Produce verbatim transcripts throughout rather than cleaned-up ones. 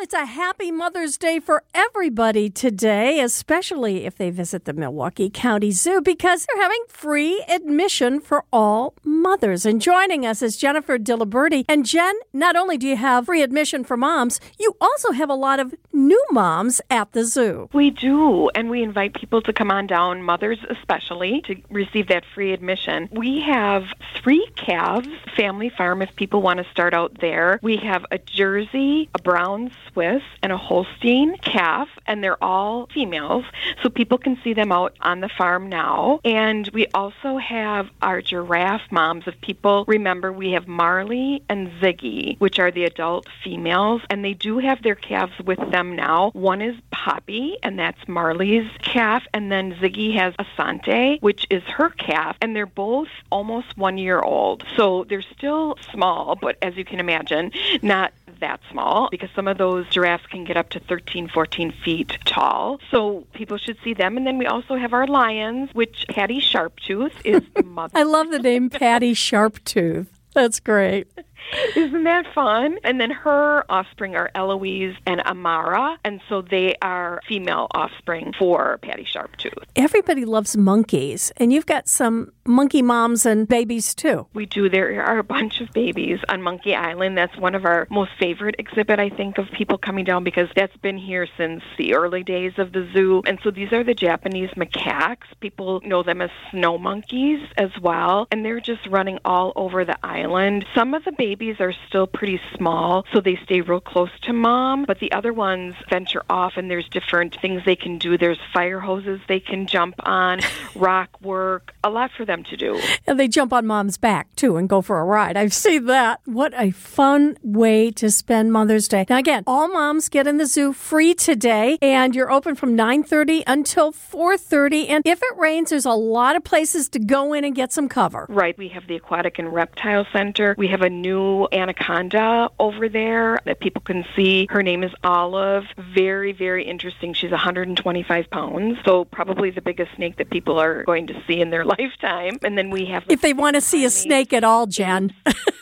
it's a happy Mother's Day for everybody today, especially if they visit the Milwaukee County Zoo, because they're having free admission for all mothers. And joining us is Jennifer Diliberti. And Jen, not only do you have free admission for moms, you also have a lot of new moms at the zoo. We do, and we invite people to come on down, mothers especially, to receive that free admission. We have three calves, family farm, if people want to start out there. We have a Jersey, a Brown Swiss, and a Holstein calf, and they're all females, so people can see them out on the farm now. And we also have our giraffe moms. If people remember, we have Marley and Ziggy, which are the adult females, and they do have their calves with them now. One is Poppy, and that's Marley's calf, and then Ziggy has Asante, which is her calf, and they're both almost one year old. So they're still small, but as you can imagine, not that small, because some of those giraffes can get up to thirteen, fourteen feet tall. So people should see them. And then we also have our lions, which Patty Sharptooth is the mother. I love the name Patty Sharptooth. That's great. Isn't that fun? And then her offspring are Eloise and Amara, and so they are female offspring for Patty Sharptooth. Everybody loves monkeys, and you've got some monkey moms and babies too. We do. There are a bunch of babies on Monkey Island. That's one of our most favorite exhibit, I think, of people coming down, because that's been here since the early days of the zoo. And so these are the Japanese macaques. People know them as snow monkeys as well, and they're just running all over the island. Some of the babies Babies are still pretty small, so they stay real close to mom, but the other ones venture off, and there's different things they can do. There's fire hoses they can jump on, rock work, a lot for them to do. And they jump on mom's back, too, and go for a ride. I've seen that. What a fun way to spend Mother's Day. Now, again, all moms get in the zoo free today, and you're open from nine thirty until four thirty, and if it rains, there's a lot of places to go in and get some cover. Right. We have the Aquatic and Reptile Center. We have a new anaconda over there that people can see. Her name is Olive. Very, very interesting. She's one hundred twenty-five pounds, so probably the biggest snake that people are going to see in their lifetime. And then we have... If they want to see a snake at all, Jen.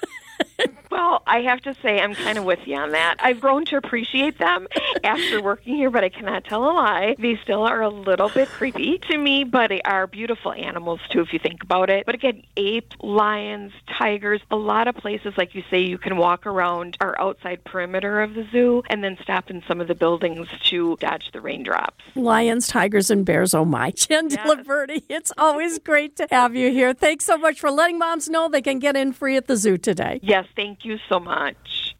Well, I have to say I'm kind of with you on that. I've grown to appreciate them after working here, but I cannot tell a lie. They still are a little bit creepy to me, but they are beautiful animals, too, if you think about it. But again, ape, lions, tigers, a lot of places, like you say, you can walk around our outside perimeter of the zoo and then stop in some of the buildings to dodge the raindrops. Lions, tigers, and bears, oh my. Jen yes. Diliberti, it's always great to have you here. Thanks so much for letting moms know they can get in free at the zoo today. Yes, thank you so much.